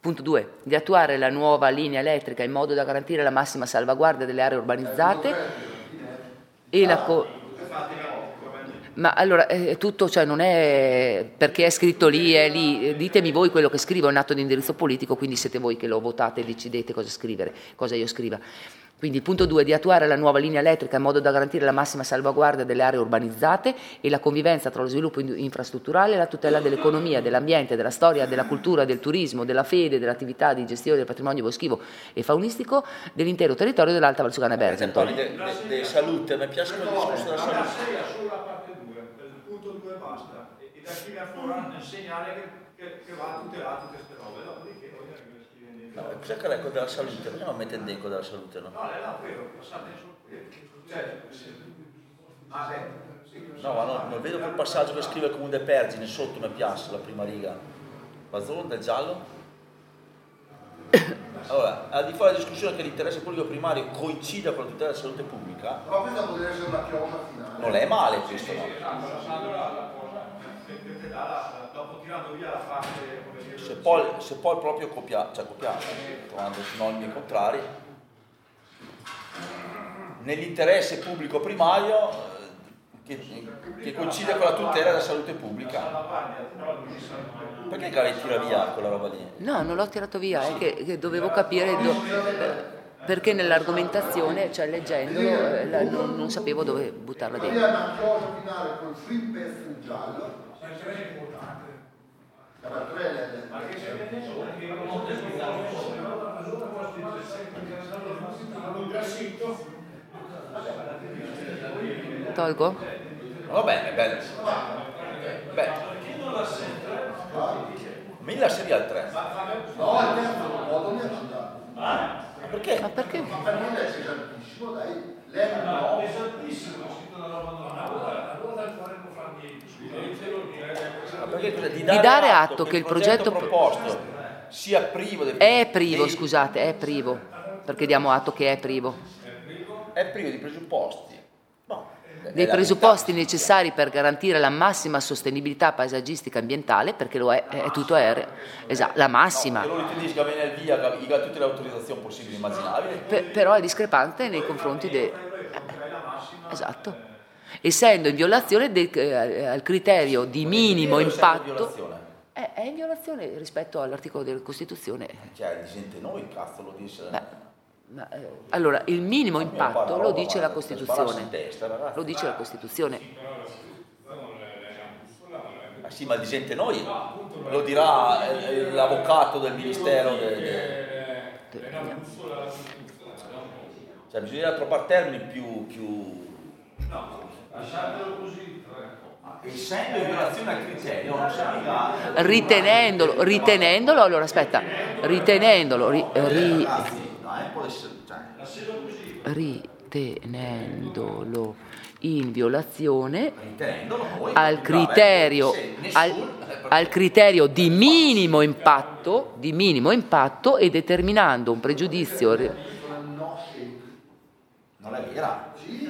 Punto 2. Di attuare la nuova linea elettrica in modo da garantire la massima salvaguardia delle aree urbanizzate e la Ma allora, tutto, cioè non è perché è scritto lì, è lì, ditemi voi quello che scrivo, è un atto di indirizzo politico, quindi siete voi che lo votate e decidete cosa scrivere, cosa io scriva. Quindi il punto 2, di attuare la nuova linea elettrica in modo da garantire la massima salvaguardia delle aree urbanizzate e la convivenza tra lo sviluppo infrastrutturale e la tutela dell'economia, dell'ambiente, della storia, della cultura, del turismo, della fede, dell'attività di gestione del patrimonio boschivo e faunistico dell'intero territorio dell'Alta Valsugana Bergento. De salute, mi piace il discorso della salute. Solo la parte 2, il punto 2 basta, e da qui a fuori un segnale che va tutelato queste robe, dopodiché noi le scriviamo dentro. No, cos'è che l'eco della salute? Perché non mette l'eco della salute, no? No, quello, passate su No, ma non vedo quel passaggio che scrive Comune de Pergine, sotto mi piace la prima riga. Bazzone del giallo? Allora, al di fuori della discussione che l'interesse pubblico primario coincida con la tutela della salute pubblica, però questa potrebbe essere una chiosa finale. non è male questo, no? Lasciando la cosa che te dà, dopo tirando via la parte, come dire, Se poi proprio copiato, trovando sinonimi contrari, nell'interesse pubblico primario che coincide con la tutela della salute pubblica. Perché Gavetti tira via quella roba lì? No, non l'ho tirato via, è che dovevo capire perché nell'argomentazione, cioè leggendolo, non sapevo dove buttarla dentro. Una chiosa finale con il primo pezzo in giallo. è importante. Perché se Tolgo? Va bene, bello. Beh. Milla serie al 3. no, il terzo modo mi ha mandato. Perché? Ma perché? Ma per non essere esattissimo, dai, lei no. Esattissimo, è scritto una roba normale. Allora il quale può farmi Di dare atto che il progetto proposto sia privo del... È privo, scusate, è privo, perché diamo atto che è privo. È privo di presupposti. No. Dei presupposti necessari per garantire la massima sostenibilità paesaggistica e ambientale, perché lo è tutto aereo, esatto, la massima. Che lo ritenisca che viene via tutte le autorizzazioni possibili e immaginabili. Però è discrepante nei confronti esatto. Essendo in violazione al criterio di minimo impatto. È in violazione rispetto all'articolo della Costituzione. Cioè, gente noi, cazzo, lo dice. Allora, il minimo impatto lo dice la Costituzione. Lo dice la Costituzione. Ma sì, ma di gente noi lo dirà l'avvocato del Ministero. Cioè, bisogna trovare termini più... No, lasciatelo così. Essendo in violazione al criterio, non si mica... Ritenendolo, allora aspetta, ritenendolo in violazione al criterio di minimo impatto e determinando un pregiudizio. Non è vera.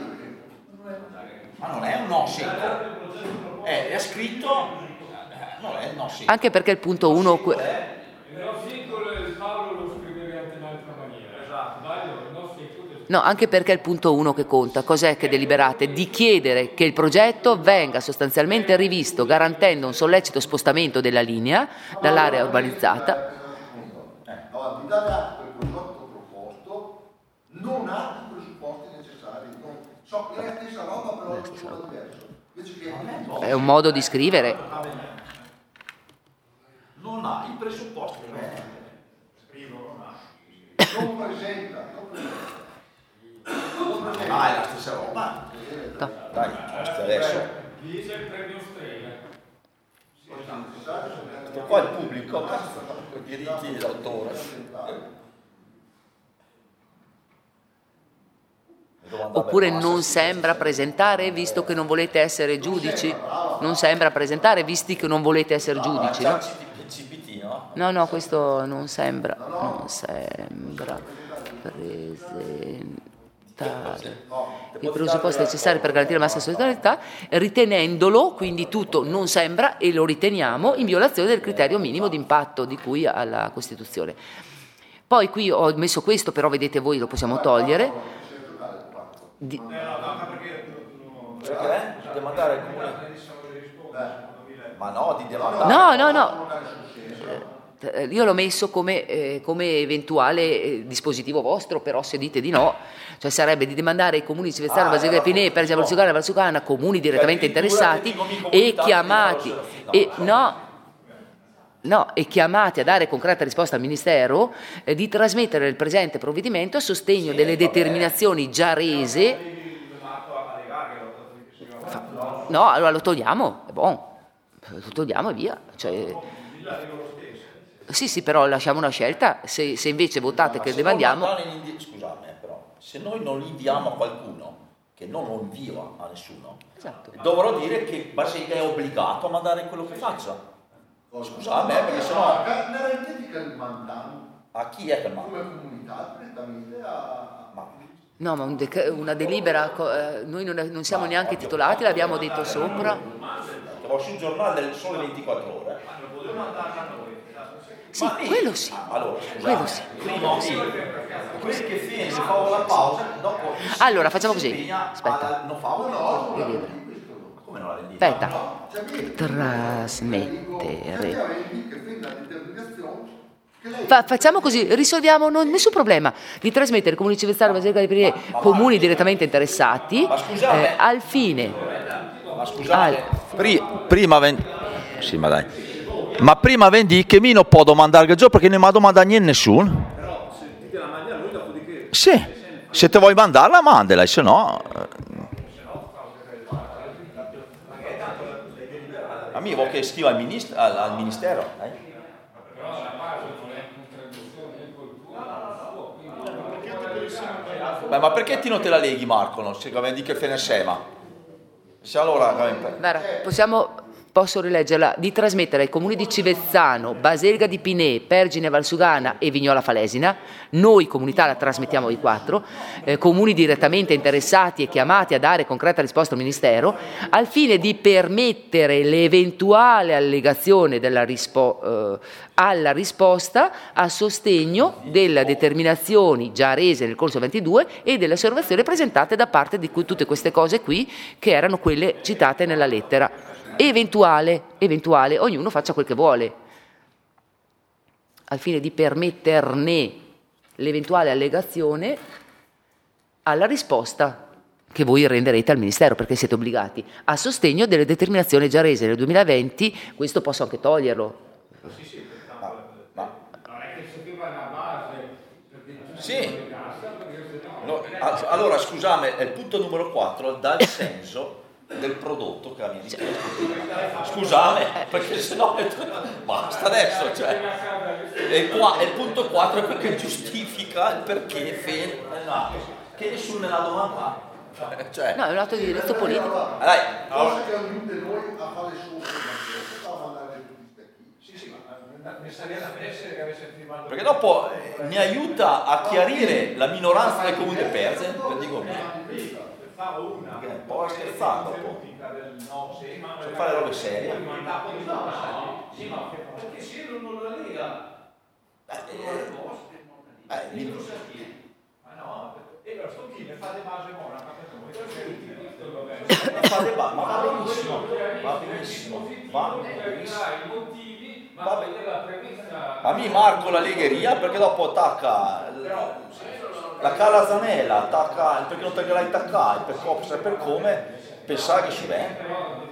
Ma non è un no secco. È scritto, non è un no secco. Anche perché il punto 1... Il no secco Paolo lo scriverebbe anche in un'altra maniera. Esatto. No, anche perché è il punto 1 che conta. Cos'è che deliberate? Di chiedere che il progetto venga sostanzialmente rivisto, garantendo un sollecito spostamento della linea dall'area urbanizzata. Allora, di dare atto del prodotto proposto, non ha i presupposti necessari. So che è la stessa roba, però è un po' diverso. È un modo di scrivere. Non ha i presupposti. Non presenta. Ah, è la stessa roba. No. Dai, adesso. Dice il premio Strega. Questo qua è il pubblico, cazzo, con i diritti d'autore. Oppure non sembra presentare, visto che non volete essere giudici? Non sembra presentare, visti che non volete essere giudici, no? No, questo non sembra presentare. rispettare i presupposti necessari per garantire la massima solidarietà, ritenendolo, quindi tutto non sembra, e lo riteniamo, in violazione del criterio minimo di impatto di cui alla Costituzione. Poi qui ho messo questo, però vedete voi, lo possiamo togliere. Perché? Demandare il comune? Ma no, di demandare. No. Io l'ho messo come eventuale dispositivo vostro, però se dite di no, cioè sarebbe di demandare ai comuni di Civezzano, Basilica Pinè, Pergia Valsugana, Valsugana, comuni direttamente interessati e chiamati e chiamati a dare concreta risposta al Ministero, di trasmettere il presente provvedimento a sostegno delle determinazioni già rese. No, allora lo togliamo, è buono, lo togliamo e via. Cioè, sì, però lasciamo una scelta, se invece votate che demandiamo. Scusami, però, se noi non inviamo a qualcuno che non lo invia a nessuno, Esatto. dovrò dire che Basilica è obbligato a mandare quello che faccia. Scusami, perché sennò. A chi è che manda? Come comunità direttamente a. No, ma una delibera, noi non siamo neanche titolati, l'abbiamo detto sopra. Ho sul giornale del Sole 24 Ore. Sì, quello sì. Allora, Quello sì. prima sì. Quelli che fine si fa la pausa, dopo. Allora, facciamo così. Aspetta. Non fa no. Come non la vendi? Aspetta. Trasmettere. Facciamo così, risolviamo, nessun problema, di trasmettere Comuni di Civezzano, Basilica di Pinè, comuni direttamente interessati, al fine. Ma scusate, prima sì, ma dai. Ma prima vendi che mi non può domandare il gioco perché non mi ha domandato niente nessuno. Però se ti la mandi a lui, dopodiché. Sì, se te vuoi mandarla, mandala, se no. A me vuoi che scriva al ministero? Beh, ma perché ti non te la leghi, Marco? Non si vendi che fene sema. Se allora. Guarda, posso rileggerla, di trasmettere ai comuni di Civezzano, Basilica di Pinè, Pergine Valsugana e Vignola Falesina, noi comunità la trasmettiamo ai 4, comuni direttamente interessati e chiamati a dare concreta risposta al Ministero, al fine di permettere l'eventuale allegazione alla risposta a sostegno delle determinazioni già rese nel corso 22 e delle osservazioni presentate da parte di tutte queste cose qui, che erano quelle citate nella lettera. Eventuale, ognuno faccia quel che vuole, al fine di permetterne l'eventuale allegazione alla risposta che voi renderete al Ministero, perché siete obbligati, a sostegno delle determinazioni già rese nel 2020, questo posso anche toglierlo. Non è che serviva una base. Sì. No, allora, scusami, il punto numero 4 dà il senso del prodotto che viene scusami, perché sennò basta adesso, cioè. E qua il punto 4 è quello che giustifica il perché che nessuno ne ha domanda. Cioè. No, è un atto di diritto politico. Dai. Cosa che aiuta noi a fare Perché dopo mi aiuta a chiarire la minoranza del comune perse, per dico mio. Poi scherzare dopo, cioè fare robe serie. Sì, ma perché se non la lega? Ma no, però sto chi ne fa le base monaca Ma va benissimo, a me Marco la legheria perché dopo attacca la Carla Zanella, attacca perché non te l'hai attaccare, per cosa e per come pensare che ci venga.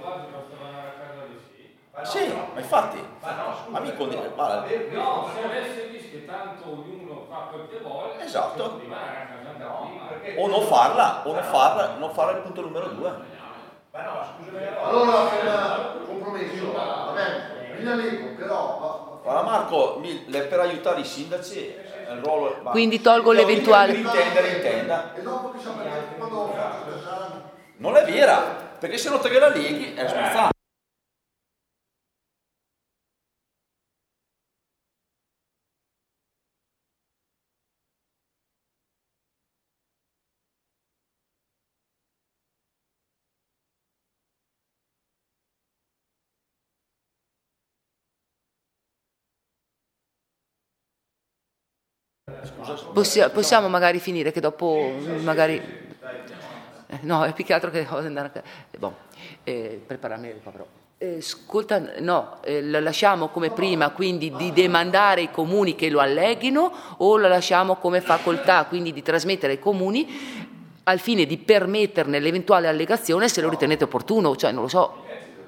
Sì, ma infatti, amico di no, se avesse visto che tanto ognuno fa quel che vuole, esatto. O non farla, non fare il punto numero 2. allora compromesso, va bene, mi la leggo, però. Guarda Marco, per aiutare i sindaci il ruolo. Quindi tolgo l'eventuale. Intenda. E dopo che sapete quando faccio Non è vera, perché se non te la leghi è sbagliato. Possiamo magari finire, che dopo magari... no, è più che altro che devo andare prepararmi il ricovero. Ascolta, no, la lasciamo come prima, quindi di demandare ai comuni che lo alleghino, o la lasciamo come facoltà, quindi di trasmettere ai comuni al fine di permetterne l'eventuale allegazione se lo ritenete opportuno, cioè non lo so.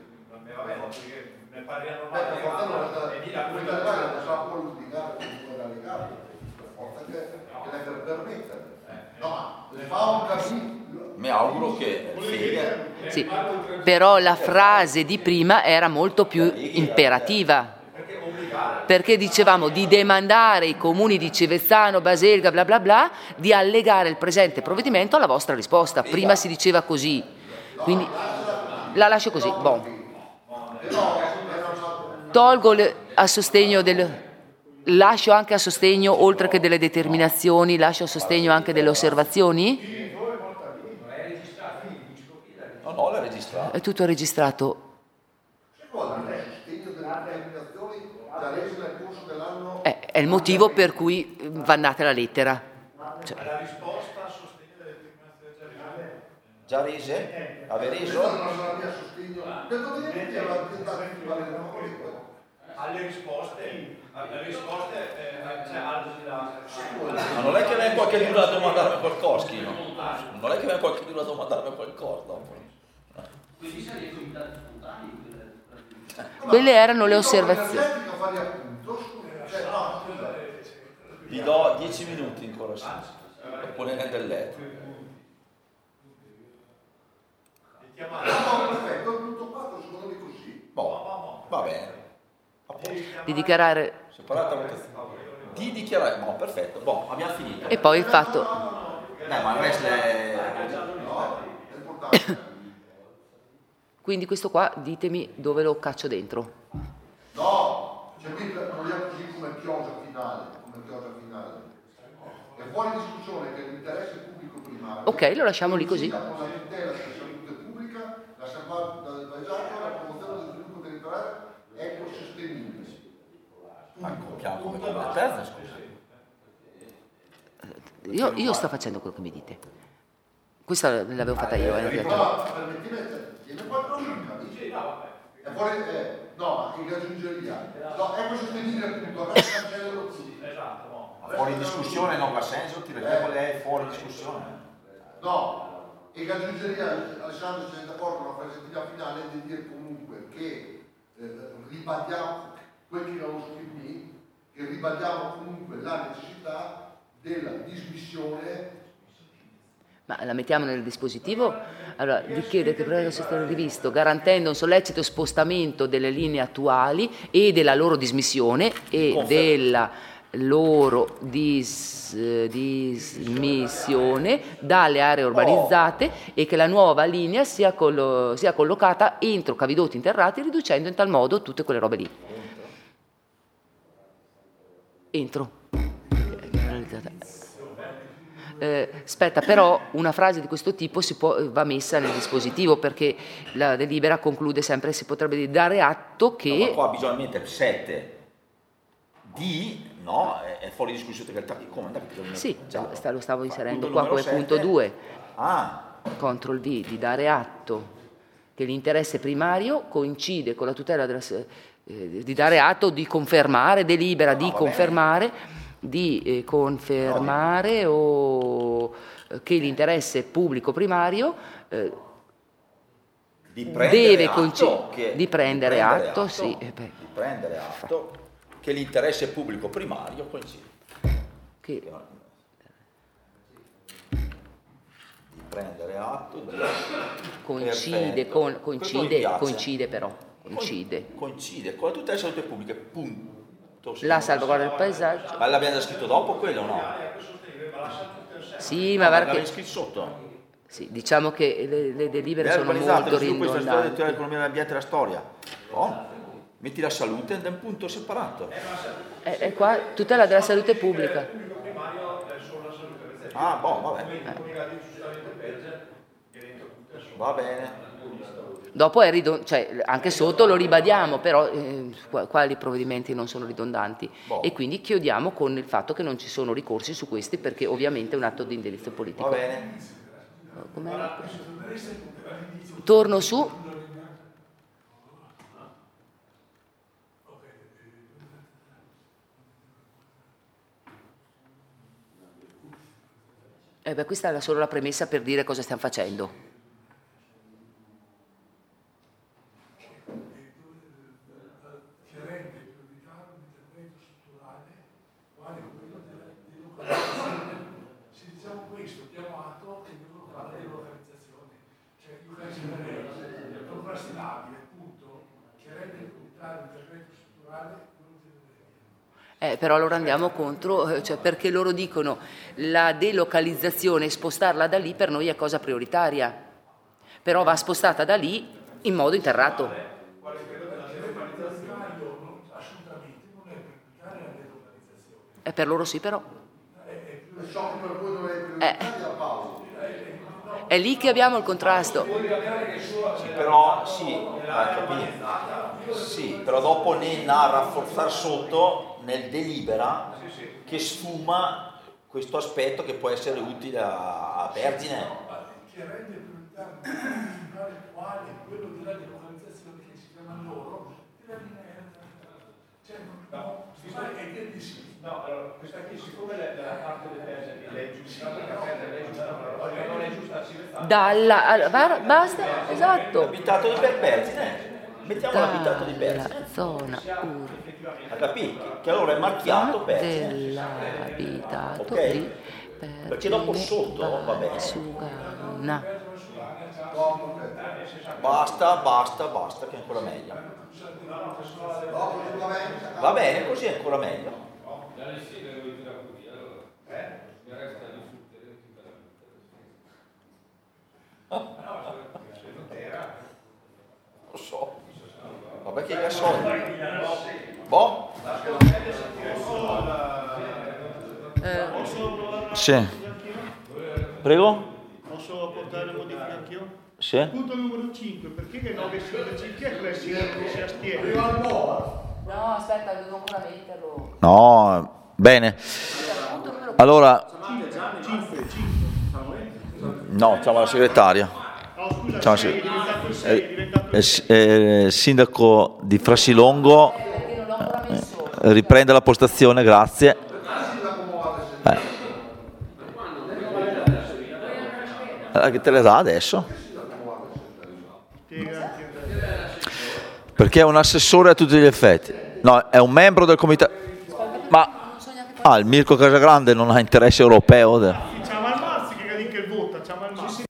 Mi auguro che sì, però la frase di prima era molto più imperativa, perché dicevamo di demandare i comuni di Civezzano, Baselga, bla bla bla, di allegare il presente provvedimento alla vostra risposta. Prima si diceva così, quindi la lascio così. Tolgo a sostegno lascio anche a sostegno, oltre che delle determinazioni, lascio a sostegno anche delle osservazioni? No, l'ha registrato. È tutto registrato. È il motivo per cui va andata la lettera. Cioè. La risposta a sostegno delle determinazioni già rese? Aveva reso? alle risposte ma non è che viene qualche giorno a domandarmi qualcosa, no? Non è che viene qualche giorno a domandarmi qualcosa dopo. Quindi sarebbe comitati spontanei. Quelle erano le osservazioni. Vi do 10 minuti ancora, dopo ne del letto. Perfetto, tutto fatto secondo me così. Boh, va bene. Di dichiarare. Separata votazione. Di dichiarare, no, perfetto. Boh, abbiamo finito. E poi il fatto. Ma il resto è importante. Quindi questo qua ditemi dove lo caccio dentro. No, cioè qui vogliamo così come chiosa finale. È fuori discussione che l'interesse pubblico primario. Ok, lo lasciamo lì così. Con la tutela della salute pubblica, la salvaguardia del paesaggio, la promozione dello sviluppo territoriale ecosostenibile. come la terza, scusa. Io sto facendo quello che mi dite. Questa l'avevo fatta io. Tiene qualcosa in camicia. È fuori, no, in aggiungeria. No, ecosostenibile appunto, adesso cancellalo così. esatto, Fuori discussione non ha senso, ti perché qual è fuori discussione? No, e che aggiungeria, Alessandro, se sei d'accordo con la presentina finale, di dire comunque che ribadiamo quel che non lo scrivi, che ribadiamo comunque la necessità della dismissione. Ma la mettiamo nel dispositivo? Allora, di chiedere che preveda sia stato rivisto, garantendo un sollecito spostamento delle linee attuali e della loro dismissione e della loro dismissione dalle aree urbanizzate e che la nuova linea sia collocata entro cavidotti interrati, riducendo in tal modo tutte quelle robe lì. Entro. Aspetta, però una frase di questo tipo va messa nel dispositivo, perché la delibera conclude sempre, si potrebbe dare atto che... No, ma qua bisogna mettere 7 di... No, è fuori discussione perché come? Sì, lo stavo inserendo qua come punto 2. Control V, di dare atto che l'interesse primario coincide con la tutela di dare atto, di confermare, delibera di confermare, o che l'interesse pubblico primario deve coincidere, di prendere atto, sì. Di prendere atto che l'interesse pubblico primario coincide. Di prendere atto di coincide però coincide con la tutela della salute pubblica, punto. La salvaguardia del paesaggio. Ma l'abbiamo già scritto dopo quello, no? Sì, ma l'abbiamo scritto sotto. Sì, diciamo che le delibere sono molto ridondanti. L'economia dell'ambiente e la storia. Metti la salute ed è un punto separato. È qua tutela della salute pubblica. Va bene. Va bene. Dopo è cioè, anche sotto lo ribadiamo, però quali provvedimenti non sono ridondanti? E quindi chiudiamo con il fatto che non ci sono ricorsi su questi, perché ovviamente è un atto di indirizzo politico. Va bene. Torno su. Questa era solo la premessa per dire cosa stiamo facendo. Però allora andiamo contro, cioè perché loro dicono la delocalizzazione, spostarla da lì per noi è cosa prioritaria, però va spostata da lì in modo interrato. Per loro sì, però. È lì che abbiamo il contrasto. Sì, però sì, però dopo ne a rafforzare sotto nel delibera che sfuma questo aspetto che può essere utile a Vergine. Che rende prioritario quale quello della delocalizzazione che si chiama loro della linea, cioè è del di sì. No, allora, questa qui, siccome la parte del Vergine è giusta, perché non è giusta, si vede Basta, esatto. L'abitato di Vergine. Mettiamo l'abitato di Vergine. Zona Ha capito? Che allora è marchiato Vergine. Dell'abitato Ok? di Perché dopo sotto va bene. Sugana. Basta, che è ancora meglio. Va bene, così è ancora meglio. Lo so. Vabbè che soldi. Boh? Sì. Prego? Posso portare modifiche anch'io? Sì. Punto numero 5, perché che 9 chi è quella che si astiene? No, aspetta, devo ancora metterlo. No, bene. Allora, no, ciao la segretaria. No, scusa, Ciao, sei diventato il 6, è diventato il sindaco di Frasilongo riprende la postazione, grazie. Che te le dà adesso? Perché è un assessore a tutti gli effetti. No, è un membro del comitato. Ma il Mirko Casagrande non ha interesse europeo. C'ha Malmazzi che vota, c'ha Malmazzi.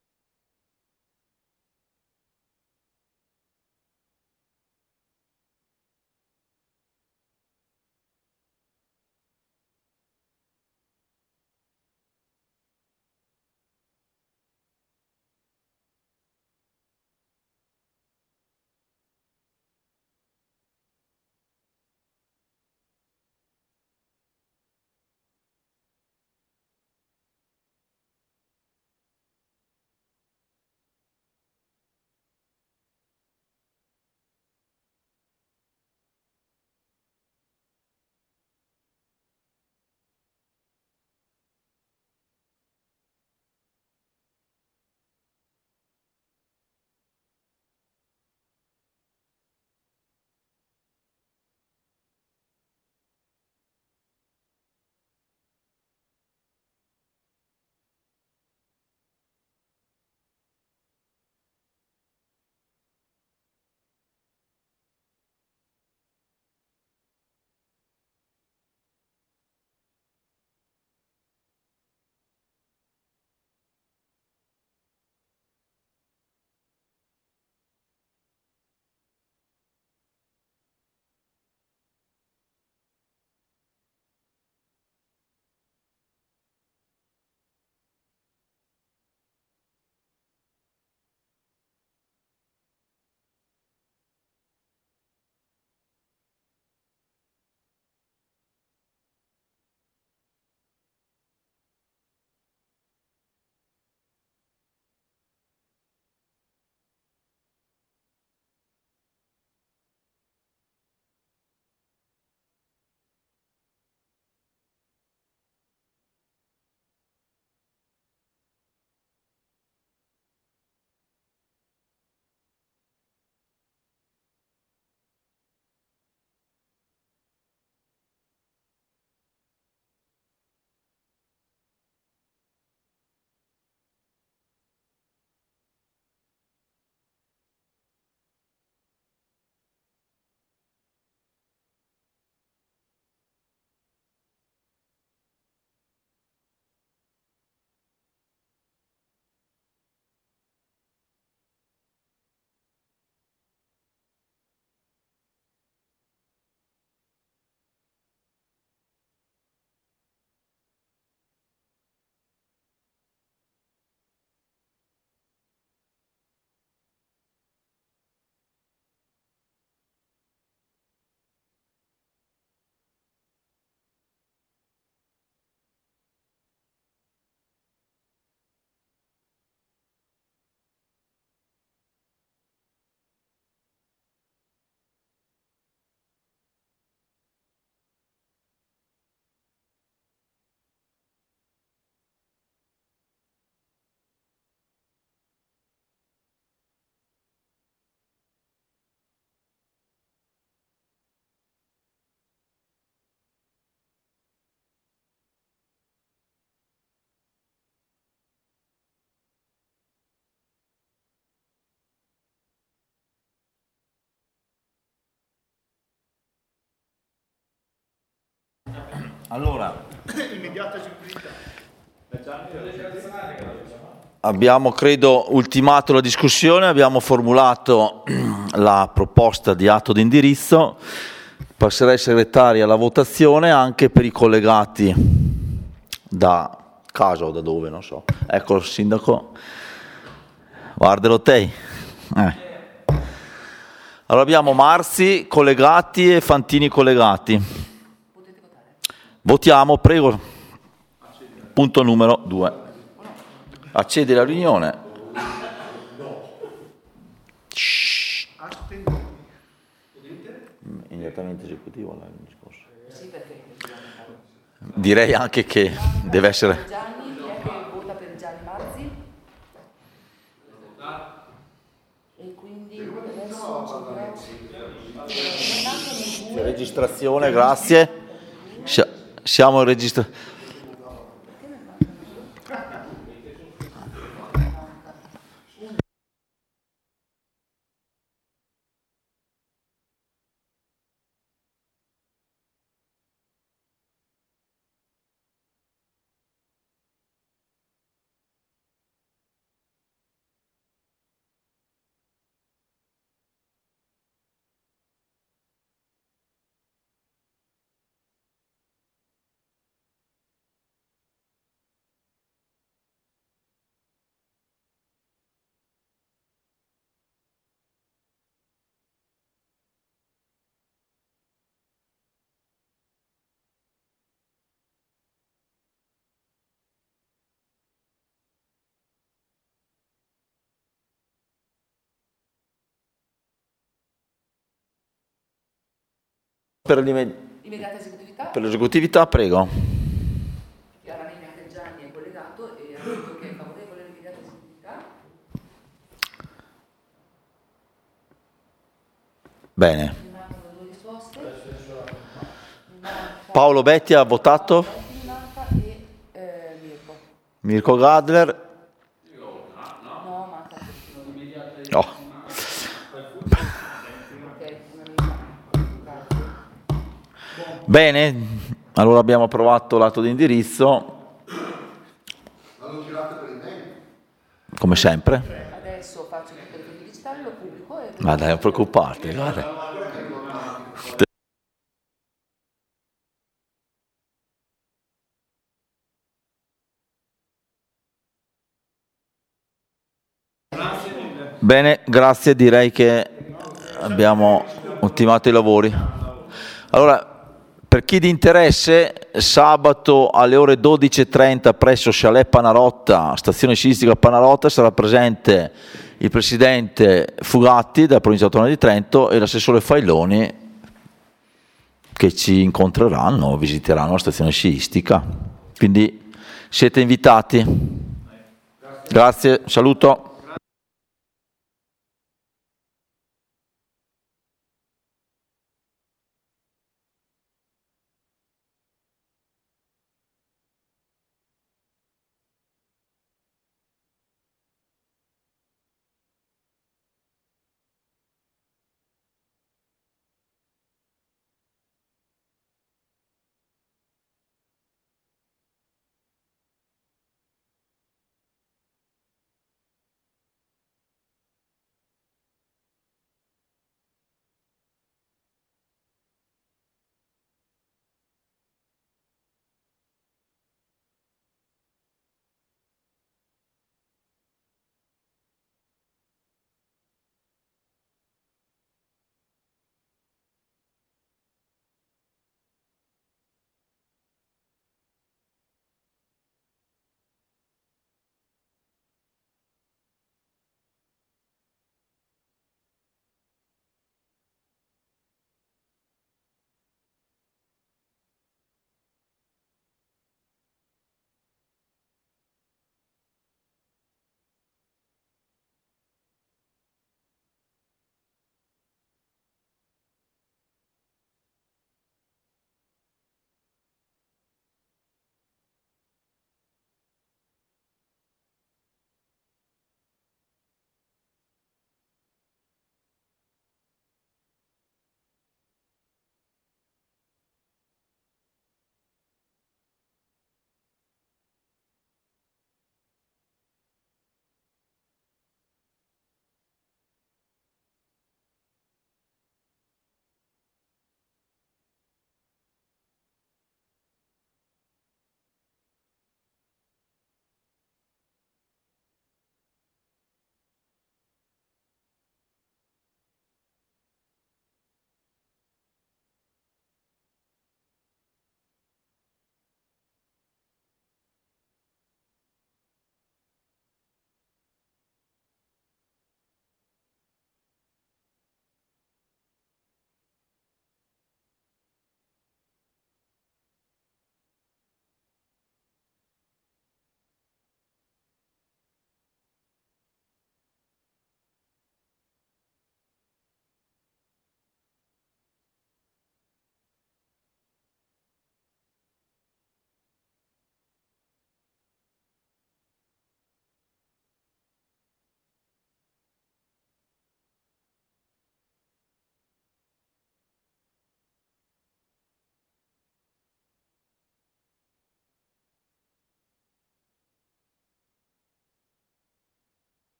Allora, Immediata esecutività. abbiamo, credo, ultimato la discussione, abbiamo formulato la proposta di atto di indirizzo. Passerei ai segretari alla votazione anche per i collegati da casa o da dove, non so. Ecco il sindaco. Guardalo te. Allora abbiamo Marzi collegati e Fantini collegati. Votiamo, prego. Punto numero 2. Accedi alla riunione. Shhh. Immediatamente esecutivo l'anno scorso. Direi anche che deve essere. Gianni, chi è che vota per Gianni Marzi? E quindi adesso Registrazione, grazie. Siamo in registrazione. immediata esecutività. Per l'esecutività, prego. Chiaramente Gianni è collegato e ha detto che è favorevole all'immediata esecutività. Bene. Mancano 2 risposte. Paolo Betti ha votato. Manca e Mirko. Mirko Gadler. No, manca No. ok, Bene, allora abbiamo approvato l'atto di indirizzo. L'hanno girato per il tempo. Come sempre. adesso faccio tutto il video digitale, lo pubblico e Ma dai, non preoccuparti, guarda. Bene, grazie, direi che abbiamo ultimato i lavori. Allora, per chi di interesse, sabato alle ore 12:30 presso Chalet Panarotta, stazione sciistica Panarotta, sarà presente il presidente Fugatti della provincia autonoma di Trento e l'assessore Failoni, che ci incontreranno, visiteranno la stazione sciistica. Quindi siete invitati. Grazie, saluto.